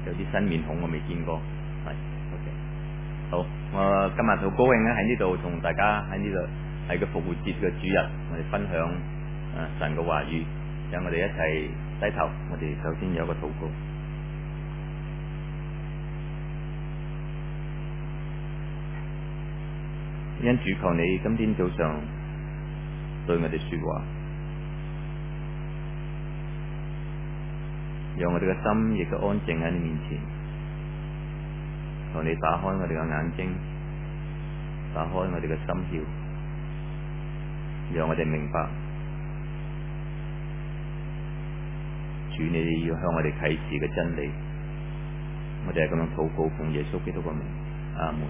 有啲新面孔我未見過，係 OK。好，我今日好高興咧喺呢度同大家喺呢度喺個復活節嘅主日，我哋分享神嘅話語，讓我哋一齊低頭，我哋首先有一個禱告。因主求你今天早上對我哋說話，讓我哋嘅心亦都安靜喺你面前。求你打開我哋嘅眼睛，打開我哋嘅心竅，讓我哋明白主你要向我哋啟示嘅真理。我哋係咁樣禱告，奉耶穌基督嘅名，阿門。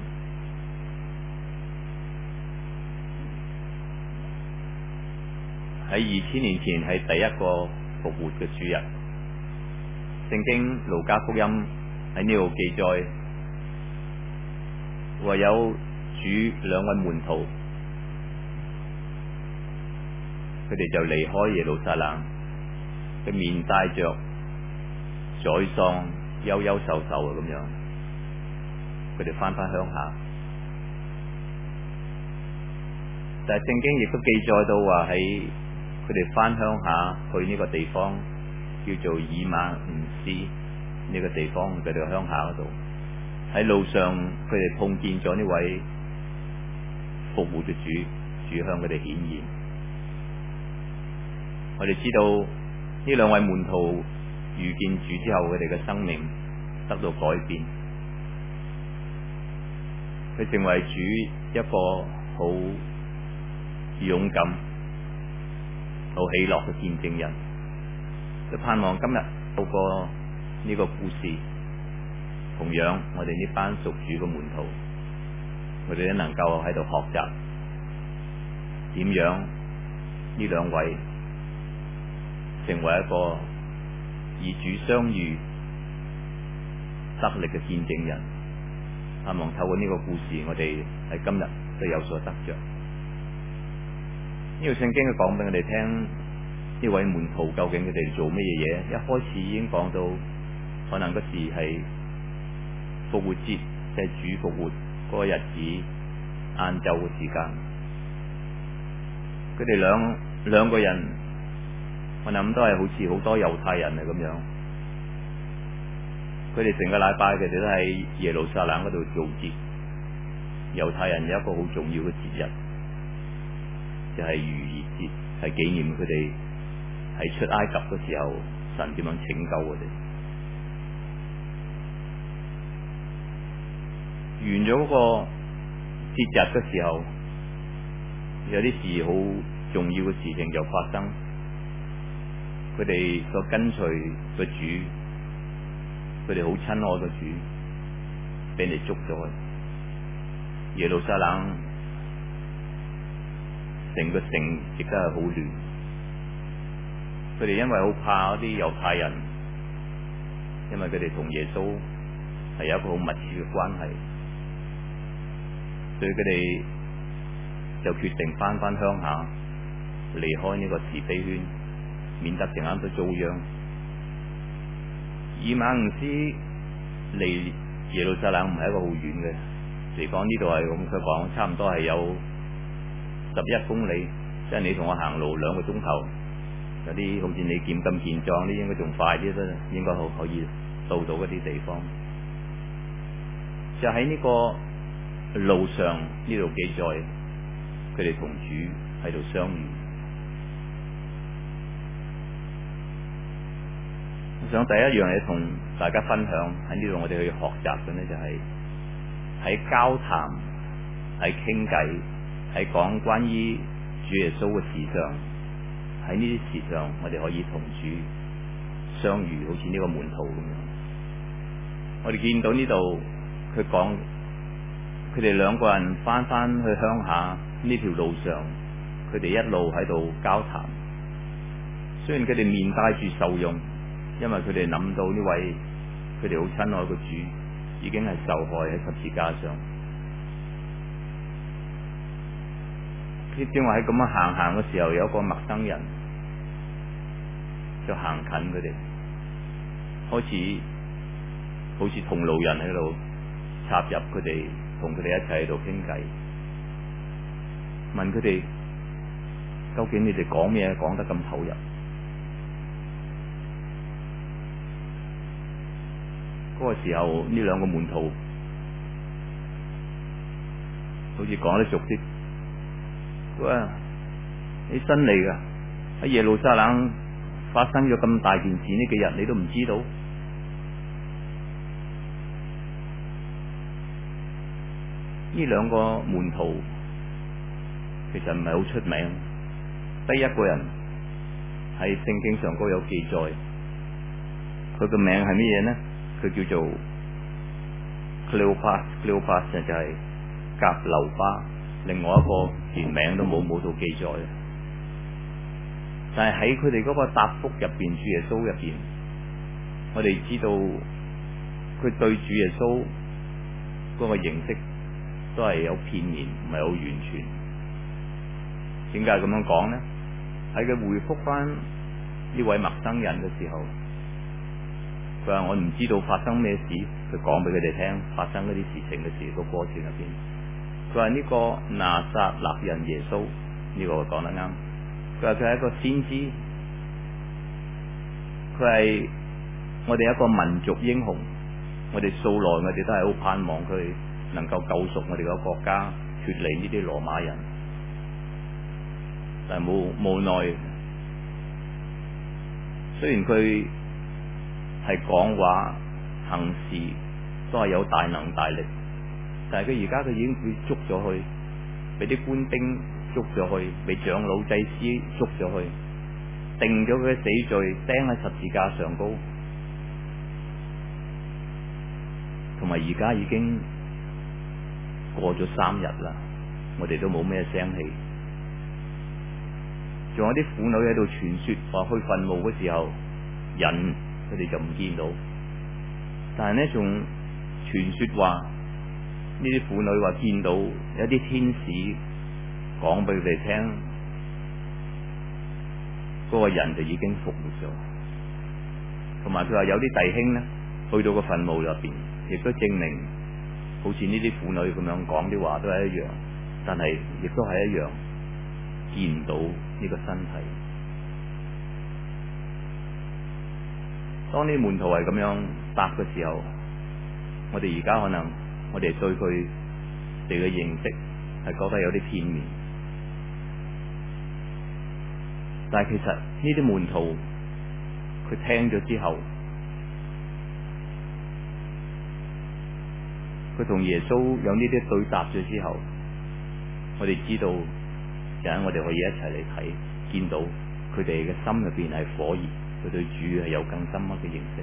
喺2000年前係第一個復活嘅主日，聖經路加福音喺呢度記載，話有主兩位門徒，佢哋就離開耶路撒冷，佢面帶着沮喪、憂憂愁愁咁樣，佢哋翻鄉下。但係聖經亦都記載到話喺佢哋翻鄉下去呢個地方叫做以馬忤斯呢個地方，佢哋嘅鄉下嗰度，喺路上佢哋碰見咗呢位復活嘅主，主向佢哋顯現。我哋知道呢兩位門徒遇見主之後，佢哋嘅生命得到改變，佢成為主一個好勇敢、好喜樂嘅見證人。就盼望今日透過呢個故事，同樣我哋呢班屬主嘅門徒，我哋都能夠喺度學習點樣呢兩位成為一個與主相遇得力嘅見證人。盼望透過呢個故事，我哋喺今日都有所得着。呢個聖經佢講俾我哋聽，呢位門徒究竟佢哋做乜嘢嘢？一開始已經講到，可能嗰時係復活節，即係主復活嗰個日子晏晝嘅時間。佢哋兩個人，我諗都係好似好多猶太人啊咁樣。佢哋成個禮拜佢哋都喺耶路撒冷嗰度做節。猶太人有一個好重要嘅節日，就係逾越節，係紀念佢哋喺出埃及嘅時候，神點樣拯救佢哋。完咗嗰個節日嘅時候，有啲事好重要嘅事情就發生。佢哋所跟隨嘅主，佢哋好親愛嘅主，俾你捉咗。耶路撒冷成個城亦都係好亂。佢哋因為好怕嗰啲猶太人，因為佢哋同耶穌係有一個好密切嘅關係，所以佢哋就決定翻鄉下，離開呢個是非圈，免得成晚都遭殃。以馬忤斯離耶路撒冷唔係一個好遠嘅地方，呢度係咁佢講，差唔多係有11公里，即係你同我行路2個鐘頭。有啲好似你健咁健壯啲，應該仲快啲啦，應該可以到嗰啲地方。就喺呢個路上，呢度記載佢哋同主喺度相遇。我想第一樣嘢同大家分享喺呢度，我哋去學習嘅呢，就係喺交談、喺傾偈、喺講關於主耶穌嘅事上。喺呢啲事上，我哋可以同主相遇，好似呢個門徒咁樣。我哋見到呢度，佢講佢哋兩個人翻去鄉下呢條路上，佢哋一路喺度交談。雖然佢哋面帶住愁容，因為佢哋諗到呢位佢哋好親愛嘅主已經係受害喺十字架上。正話喺咁樣行嘅時候，有一個陌生人就行近佢哋，開始好似同路人喺度插入佢哋，同佢哋一齊喺度傾偈，問佢哋究竟你哋講咩講得咁投入？嗰個時候呢兩個門徒好似講得俗啲，佢話你新嚟噶，喺耶路撒冷發生咗咁大件事，呢幾日你都唔知道？呢兩個門徒其實唔係好出名，得一個人喺聖經上高有記載，佢個名係乜嘢呢？佢叫做 Cleopas 就係革流巴，另外一個連名都冇到記載。但係喺佢哋嗰個答覆入邊，主耶穌入邊，我哋知道佢對主耶穌嗰個認識都係有片面，唔係好完全。點解咁樣講呢？喺佢回覆翻呢位陌生人嘅時候，佢話我唔知道發生咩事，佢講俾佢哋聽發生嗰啲事情嘅時個過程入邊。佢話呢個拿撒勒人耶穌，呢個講得啱。佢話佢係一個先知，佢係我哋一個民族英雄，我哋素來我哋都係好盼望佢能夠救贖我哋個國家，脫離呢啲羅馬人。但係無奈，雖然佢係講話行事都係有大能大力，但係佢而家佢已經被捉咗去，俾啲官兵捉咗去，俾長老祭司捉咗去，定咗佢嘅死罪，釘喺十字架上高，同埋而家已經過咗3日啦，我哋都冇咩聲氣。仲有啲婦女喺度傳說話去墳墓嘅時候人佢哋就唔見到，但係呢仲傳說話呢啲婦女話見到有啲天使講俾佢哋聽，嗰個人就已經復活咗。同埋佢話有啲弟兄呢去到個墳墓入邊，亦都證明好似呢啲婦女咁樣講啲話都係一樣，但係亦都係一樣見唔到呢個身體。當啲門徒係咁樣答嘅時候，我哋而家可能我哋對佢哋嘅認識係覺得有啲片面，但係其實呢啲門徒佢聽咗之後，佢同耶穌有呢啲對答咗之後，我哋知道就係我哋可以一齊嚟睇，見到佢哋嘅心入邊係火熱，佢對主係有更深刻嘅認識。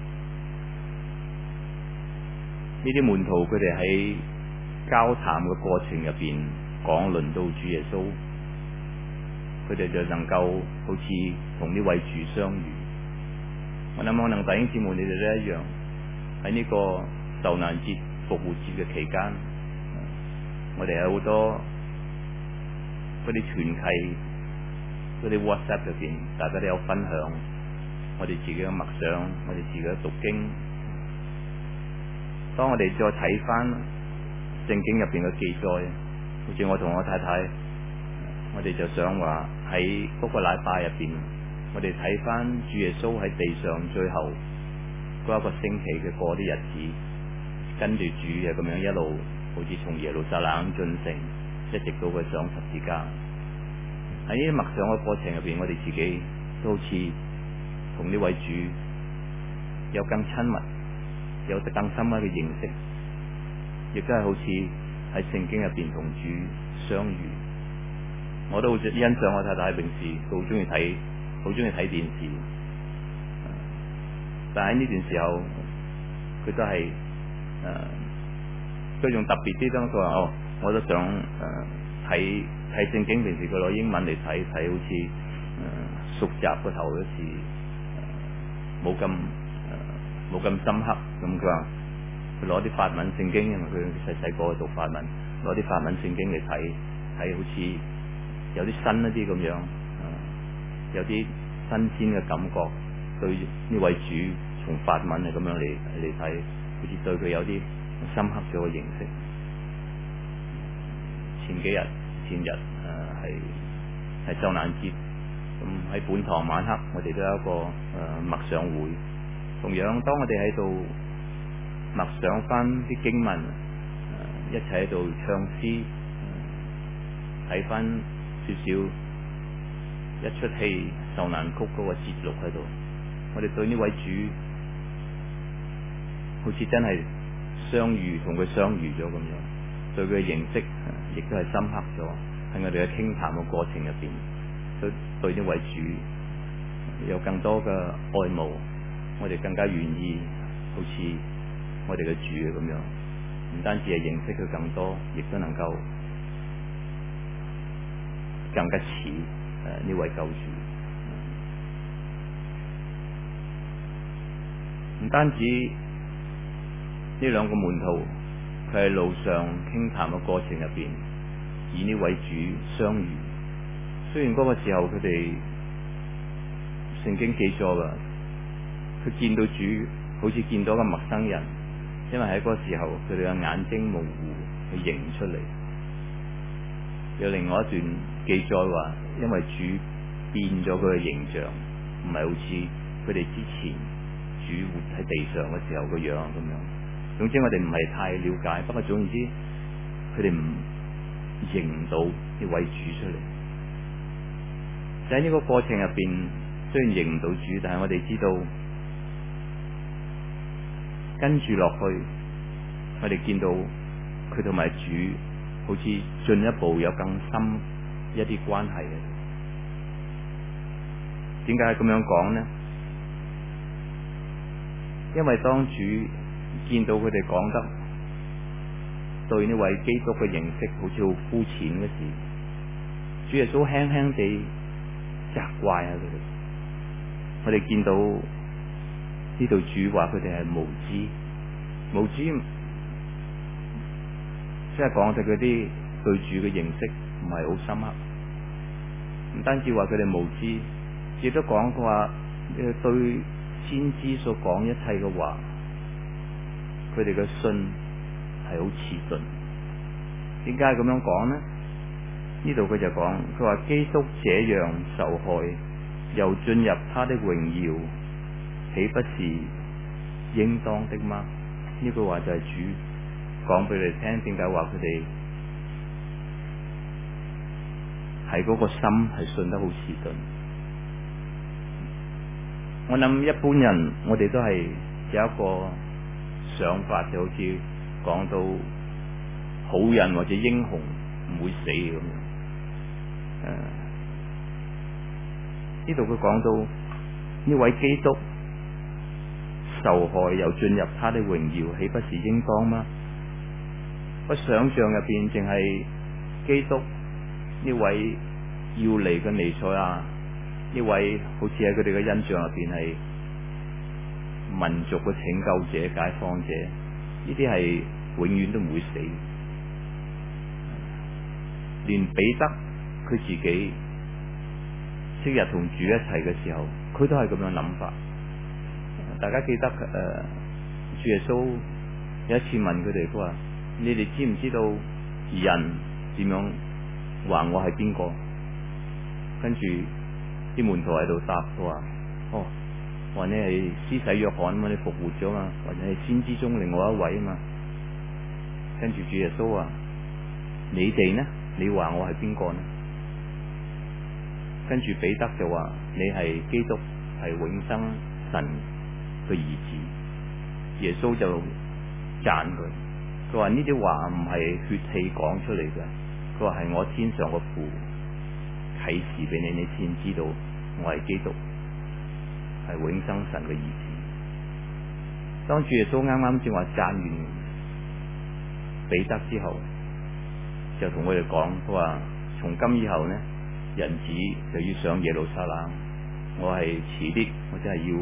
呢啲門徒佢哋喺交談嘅過程入邊講論到主耶穌，佢哋就能夠好似同呢位主相遇。我諗可能弟兄姊妹你哋都一樣，喺呢個受難節復活節嘅期間，我哋有好多嗰啲團契嗰啲 WhatsApp 入邊，大家都有分享我哋自己嘅默想，我哋自己嘅讀經。當我哋再睇翻聖經入邊嘅記載，好似我同我太太，我哋就想話喺嗰個禮拜入邊，我哋睇翻主耶穌喺地上最後嗰一個星期嘅過啲日子，跟住主嘅咁樣一路，好似從耶路撒冷進城，一直到佢上十字架。喺呢啲默想嘅過程入邊，我哋自己都好似同呢位主有更親密，有得更深刻嘅認識，亦都係好似喺聖經入邊同主相遇。我都好欣賞我太太平時好中意睇電視，但喺呢段時候佢都係佢仲特別啲，當佢話我都想睇聖經，平時佢攞英文嚟睇，好似熟習個頭嗰時冇咁深刻。咁佢話佢攞啲法文聖經，因為佢細個讀法文，攞啲法文聖經嚟睇，好似有啲新一啲咁樣，有啲新鮮嘅感覺。對呢位主從法文係咁樣嚟睇， 好似對佢有啲深刻咗嘅認識。前日係受難節，咁喺本堂晚黑，我哋都有一個默想會。同樣，當我哋喺度默想翻啲經文，一齊喺度唱詩，睇翻少少一出戲受難曲嗰個節錄喺度，我哋對呢位主好似真係同佢相遇咗咁樣，對佢嘅認識亦都係深刻咗。喺我哋嘅傾談嘅過程入邊，都對呢位主有更多嘅愛慕，我哋更加願意好似我哋嘅主咁樣，唔單止係認識佢更多，亦都能夠更加似呢位救主。唔單止呢兩個門徒，佢喺路上傾談嘅過程入邊，與呢位主相遇。雖然嗰個時候佢哋聖經記咗啦，佢見到主好似見到個陌生人，因為喺嗰個時候佢哋嘅眼睛模糊，佢認唔出嚟。有另外一段記載話，因為主變咗佢嘅形象，唔係好似佢哋之前主活喺地上嘅時候個樣咁樣。總之我哋唔係太了解，不過總言之，佢哋唔認唔到呢位主出嚟。就喺呢個過程入邊，雖然認唔到主，但係我哋知道跟住落去，我哋見到佢同埋主好似進一步有更深一啲關係嘅。點解咁樣講呢？因為當主見到佢哋講得對呢位基督嘅認識好似好膚淺嘅時，主耶穌輕輕地責怪下佢哋。我哋見到呢度主話佢哋係無知，即係講佢嗰啲對主嘅認識唔係好深刻。唔單止話佢哋無知，亦都講佢話對先知所講一切嘅話，佢哋嘅信係好遲鈍。點解咁樣講呢？呢度佢就講，佢話基督這樣受害，又進入他的榮耀，豈不是應當的嗎？呢句話就係主講俾你聽，點解話佢哋係嗰個心係信得好遲鈍。我諗一般人，我哋都係有一個想法，就好似講到好人或者英雄唔會死咁樣。呢度佢講到呢位基督受害又進入他的榮耀，豈不是應當嗎？我想象入邊淨係基督呢位要嚟嘅彌賽亞，呢位好似喺佢哋嘅印象入邊係民族嘅拯救者、解放者，呢啲係永遠都唔會死。連彼得佢自己昔日同主一齊嘅時候，佢都係咁樣諗法。大家記得主耶穌有一次問佢哋，佢話：你哋知唔知道人點樣話我係邊個？跟住啲門徒喺度答佢話：哦，話你係施洗約翰嘛，你復活咗嘛，或者係先知中另外一位啊嘛。跟住主耶穌話：你哋呢？你話我係邊個呢？跟住彼得就話：你係基督，係永生神嘅兒子。耶穌就讚佢，佢話呢啲話唔係血氣講出嚟嘅，佢話係我天上嘅父啟示俾你，你先知道我係基督，係永生神嘅兒子。當主耶穌啱啱正話讚完彼得之後，就同佢哋講，佢話從今以後呢，人子就要上耶路撒冷，我係遲啲，我真係要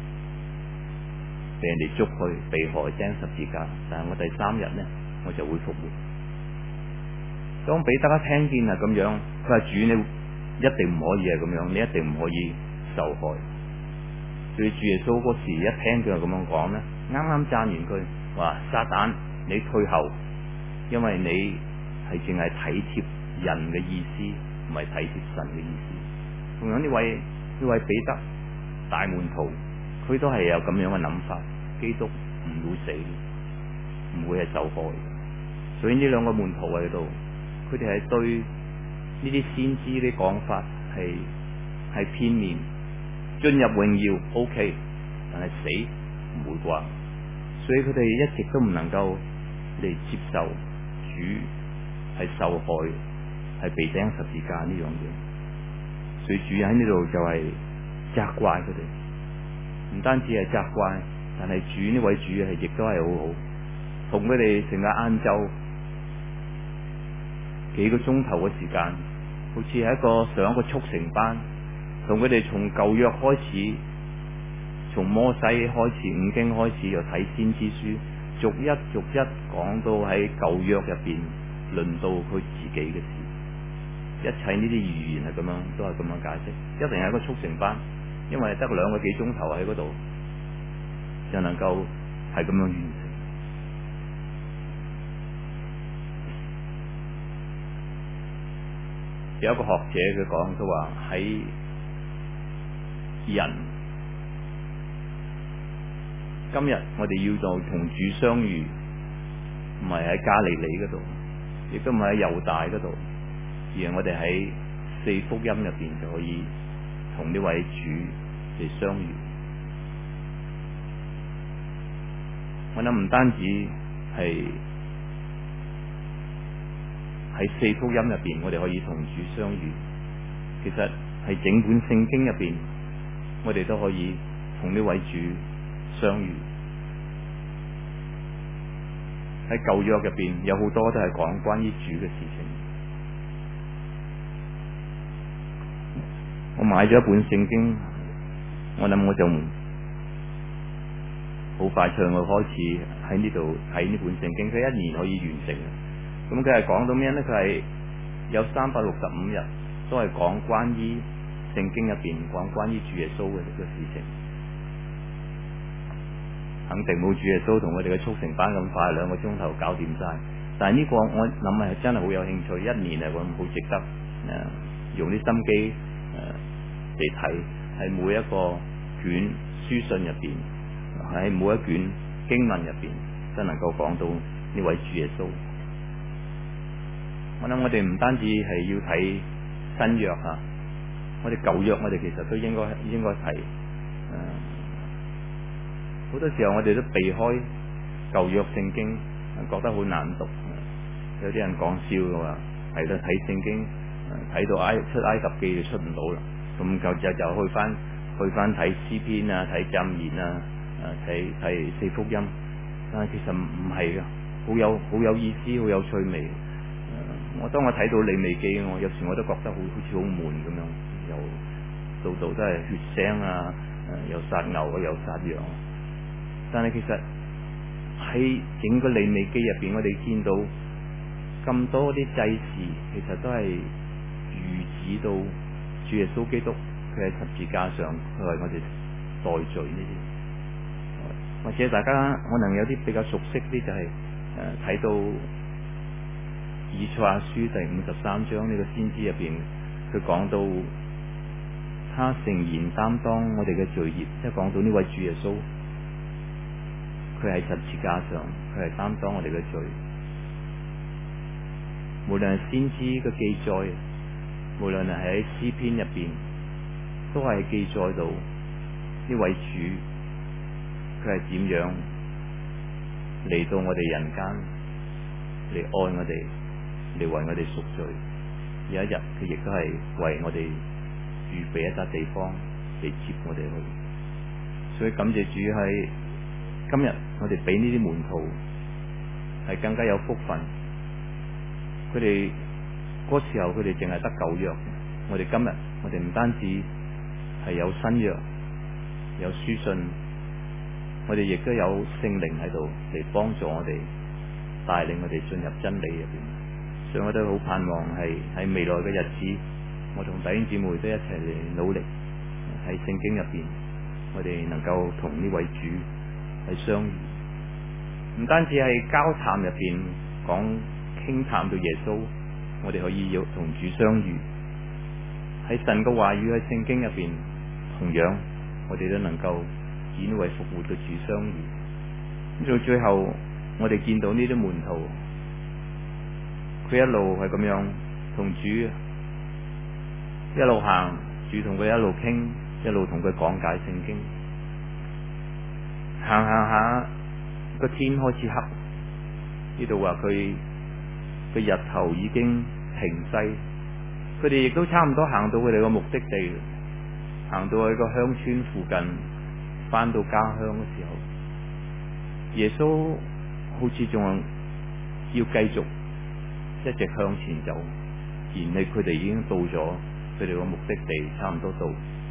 俾人哋捉去被害釘十字架，但係我第3日呢，我就會復活。當彼得一聽見係咁樣，佢話：主，你一定唔可以係咁樣，你一定唔可以受害。所以主耶穌嗰時一聽佢係咁樣講呢，啱啱讚完佢， 話撒旦你退後，因為你係淨係體貼人嘅意思，唔係體貼神嘅意思。同樣呢位彼得大門徒，佢都係有咁樣嘅諗法，基督唔會死，唔會係受害。所以呢兩個門徒喺度，佢哋係對呢啲先知啲講法係片面。進入榮耀 OK， 但係死唔會啩，所以佢哋一直都唔能夠嚟接受主係受害，係被釘十字架呢樣嘢。所以主喺呢度就係責怪佢哋，唔單止係責怪，但係主呢位主係亦都係好好，同佢哋成個晏晝幾個鐘頭嘅時間，好似係上一個速成班。同佢哋從舊約開始，從摩西開始五經開始，又睇先知書，逐一講到喺舊約入邊輪到佢自己嘅事。一切呢啲預言係咁樣，都係咁樣解釋。一定係一個速成班，因為得2個幾鐘頭喺嗰度，就能夠係咁樣完成。有一個學者佢講，佢話喺人今日我哋要做同主相遇，唔係喺加利利嗰度，亦都唔係喺猶大嗰度，而係我哋喺4福音入邊就可以同呢位主嚟相遇。我諗唔單止係喺4福音入邊我哋可以同主相遇，其實係整本聖經入邊我哋都可以同呢位主相遇。喺舊約入邊有好多都係講關於主嘅事情。我買咗一本聖經，我諗我就好快脆我開始喺呢度睇呢本聖經，佢1年可以完成。咁佢係講到咩呢？佢係有365日都係講關於聖經入邊講關於主耶穌嘅呢個事情。肯定冇主耶穌同我哋嘅速成班咁快2個鐘頭搞掂晒，但係呢個我諗係真係好有興趣，1年嚟講好值得用啲心機嚟睇，喺每一個卷書信入邊，喺每一卷經文入邊，真能夠講到呢位主耶穌。我諗我哋唔單止係要睇新約吓，我哋舊約我哋其實都應該睇。好多時候我哋都避開舊約聖經，覺得好難讀。有啲人講笑嘅話，係到睇聖經，睇到出埃及記就出唔到啦。咁就去翻睇詩篇啊，睇箴言啊，睇4福音。但係其實唔係噶，好有意思，好有趣味。當我睇到利未記，有時我都覺得好似好悶咁樣，又度都係血腥啊，又殺牛啊，又殺羊。但係其實喺整個利未記入邊，我哋見到咁多啲祭祀，其實都係預指到主耶穌基督，佢喺十字架上，佢為我哋代罪呢啲。或者大家可能有啲比較熟悉啲，就係睇到以賽亞書第53章呢個先知入邊，佢講到他誠然擔當我哋嘅罪孽，即係講到呢位主耶穌。佢喺十字架上，佢係擔當我哋嘅罪。無論係先知嘅記載，無論係喺詩篇入邊，都係記載到呢位主，佢係點樣嚟到我哋人間，嚟愛我哋，嚟為我哋贖罪。有一日，佢亦都係為我哋預備一笪地方嚟接我哋去。所以感謝主喺今日我哋俾呢啲門徒係更加有福分，佢哋嗰時候佢哋淨係得舊約，我哋今日我哋唔單止係有新約，有書信，我哋亦都有聖靈喺度嚟幫助我哋，帶領我哋進入真理入邊。所以我都好盼望係喺未來嘅日子，我同弟兄姊妹都一齊嚟努力喺聖經入邊，我哋能夠同呢位主係相遇。 唔單止係交談入邊講傾談到耶穌，我哋可以要同主相遇。喺神嘅話語喺聖經入邊，同樣我哋都能夠以呢位復活嘅主相遇。到最後，我哋見到呢啲門徒，佢一路係咁樣同主一路行，主同佢一路傾，一路同佢講解聖經。行下個天開始黑，呢度話佢個日頭已經平西，佢哋亦都差唔多行到佢哋個目的地，行到去個鄉村附近，翻到家鄉嘅時候，耶穌好似仲要繼續一直向前走，而佢哋已經到咗佢哋個目的地，差唔多到。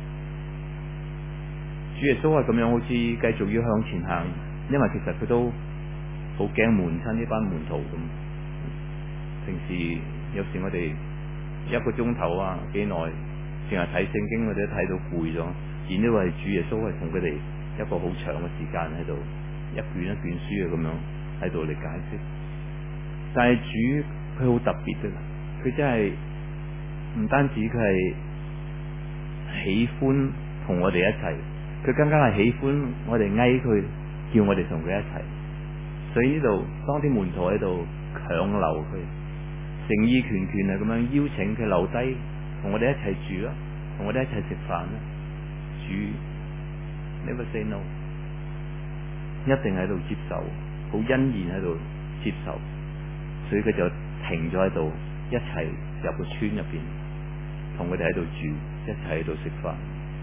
主耶穌係咁樣，好似繼續要向前行，因為其實佢都好驚悶親呢班門徒咁。平時有時我哋1個鐘頭啊幾耐，淨係睇聖經，我哋都睇到攰咗。而呢位主耶穌係同佢哋一個好長嘅時間喺度，一卷一卷書啊咁樣喺度嚟解釋。但係主佢好特別嘅，佢真係唔單止佢係喜歡同我哋一齊，佢更加係喜歡我哋嗌佢，叫我哋同佢一齊。所以呢度當啲門徒喺度強留佢，誠意拳拳係咁樣邀請佢留低，同我哋一齊住啦，同我哋一齊食飯啦。主 never say no， 一定喺度接受，好欣然喺度接受，所以佢就停咗喺度，一齊入個村入邊，同佢哋喺度住，一齊喺度食飯。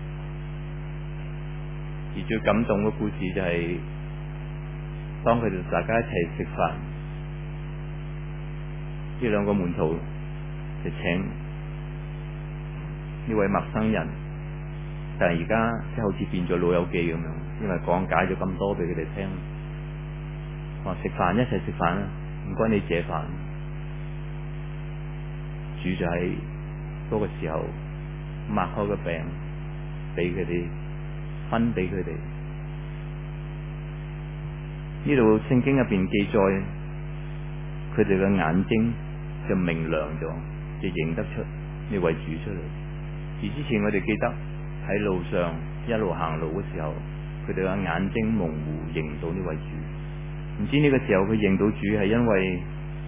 而最感動嘅故事就係、當佢哋大家一齊食飯，呢2個門徒就請呢位陌生人，但係而家即係好似變咗老友記咁樣，因為講解咗咁多俾佢哋聽，話食飯一齊食飯啦，唔該你借飯。主就喺嗰個時候擘開個餅俾佢哋，分俾佢哋。呢度聖經入邊記載，佢哋嘅眼睛就明亮咗，就認得出呢位主出嚟。而之前我哋記得喺路上一路行路嘅時候，佢哋嘅眼睛模糊，認唔到呢位主。唔知呢個時候佢認到主係因為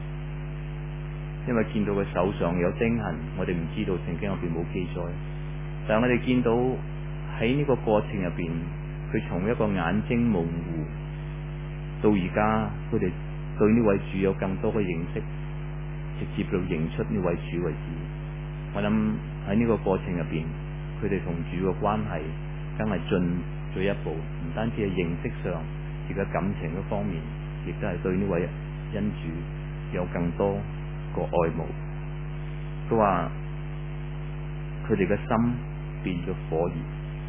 見到佢手上有釘痕，我哋唔知道聖經入邊冇記載，但係我哋見到喺呢個過程入邊，佢從一個眼睛模糊到而家，佢哋對呢位主有更多嘅認識，直接到認出呢位主為主。我諗喺呢個過程入邊，佢哋同主嘅關係真係進咗一步，唔單止係認識上，而且感情嘅方面，亦都係對呢位恩主有更多個愛慕。佢話佢哋嘅心變咗火熱，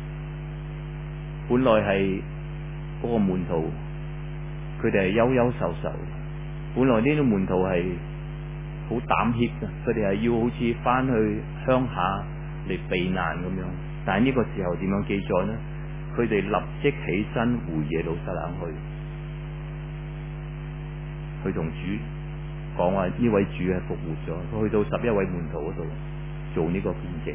本來係嗰個門徒，佢哋係憂憂愁愁，本來呢啲門徒係好膽怯嘅，佢哋係要好似翻去鄉下嚟避難咁樣。但係呢個時候點樣記載呢？佢哋立即起身回耶路撒冷去同主講話，呢位主係復活咗。佢去到11位門徒嗰度做呢個見證。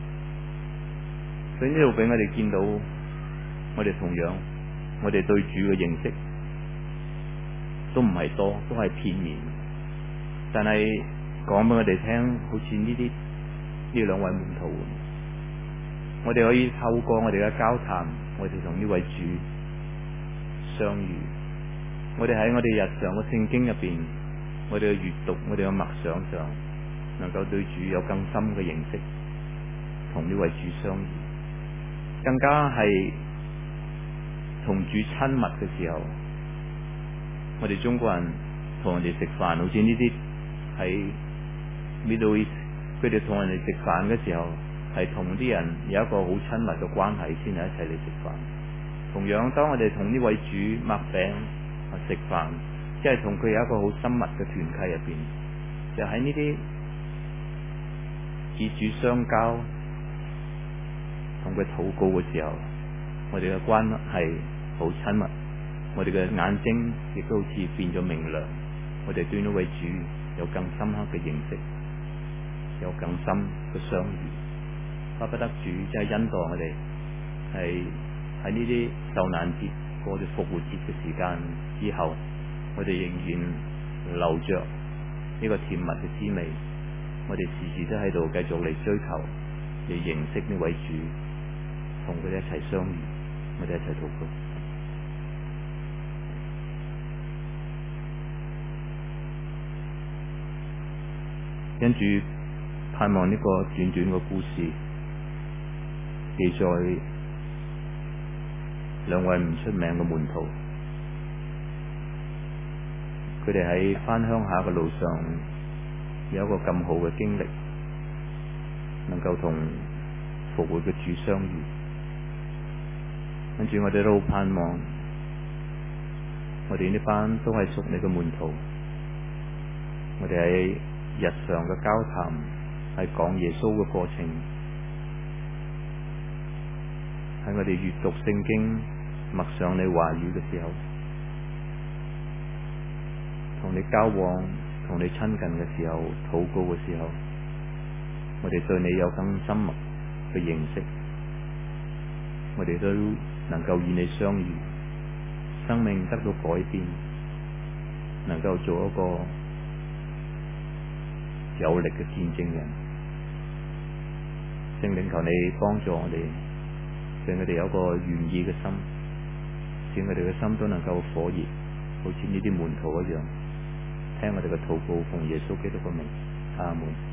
所以呢度俾我哋見到，我哋同樣，我哋對主嘅認識都唔係多，都係片面。但係講俾我哋聽，好似呢2位門徒，我哋可以透過我哋嘅交談，我哋同呢位主相遇。我哋喺我哋日常嘅聖經入邊，我哋嘅閱讀，我哋嘅默想上，能夠對主有更深嘅認識，同呢位主相遇，更加係同主親密嘅時候。我哋中國人同人哋食飯，好似呢啲喺 Middle East， 佢哋同人哋食飯嘅時候，係同啲人有一個好親密嘅關係先係一齊嚟食飯。同樣，當我哋同呢位主擘餅食飯，即係同佢有一個好深密嘅團契入邊，就喺呢啲與主相交，同佢禱告嘅時候，我哋嘅關係好親密。 我哋嘅眼睛亦都好似變咗明亮，我哋對呢位主有更深刻嘅認識，有更深嘅相遇。巴不得主真係恩待我哋，係喺呢啲受難節過咗復活節嘅時間之後，我哋仍然留着呢個甜蜜嘅滋味，我哋時時都喺度繼續嚟追求，嚟認識呢位主，同佢哋一齊相遇，我哋一齊禱告。跟住盼望呢個短短嘅故事，記載兩位唔出名嘅門徒，佢哋喺返鄉下嘅路上有一個咁好嘅經歷，能夠同復活嘅主相遇。跟住我哋都好盼望，我哋呢班都係屬你嘅門徒，我哋喺日常嘅交談，係講耶穌嘅過程，喺我哋閱讀聖經、默想你話語嘅時候，同你交往、同你親近嘅時候、禱告嘅時候，我哋對你有更深入嘅認識，我哋都能夠與你相遇，生命得到改變，能夠做一個有力嘅見證人。聖靈，求你幫助我哋，讓我哋有一個願意嘅心，使我哋嘅心都能夠火熱，好似呢啲門徒一樣，聽我哋嘅禱告，奉耶穌基督嘅名，阿門。